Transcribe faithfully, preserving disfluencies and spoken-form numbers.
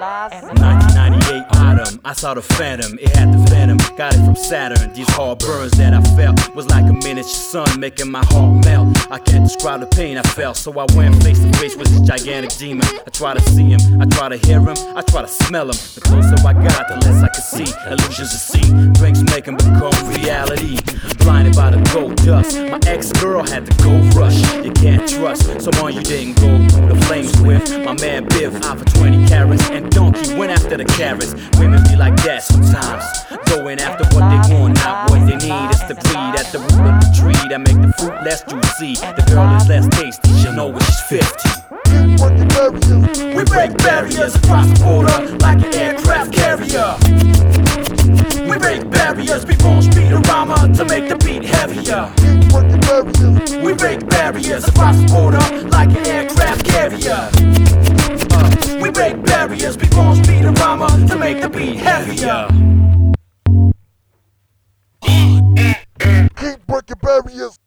nineteen ninety-eight autumn, I saw the Phantom, it had the venom, got it from Saturn. These hard burns that I felt was like a miniature sun making my heart melt. I can't describe the pain I felt, so I went face to face with this gigantic demon. I try to see him, I try to hear him, I try to smell him. The closer I got, the less I could see. Illusions to see, drinks make them become reality. Blinded by the gold dust, my ex-girl had the gold rush. You can't trust someone you didn't go through the flames with. My man Biff out for twenty carats, and Donkey went after the carrots. Women be like that sometimes, going after what they want, not what they need. It's the greed at the root of the tree that make the fruit less juicy. The girl is less tasty, she'll know when she's fifty. We break barriers across the border like an aircraft carrier. We break barriers, we won't speed around to make the beat heavier. We break barriers across the border like an aircraft carrier. Uh, we break barriers, we won't speed around to make the beat heavier. Keep breaking barriers.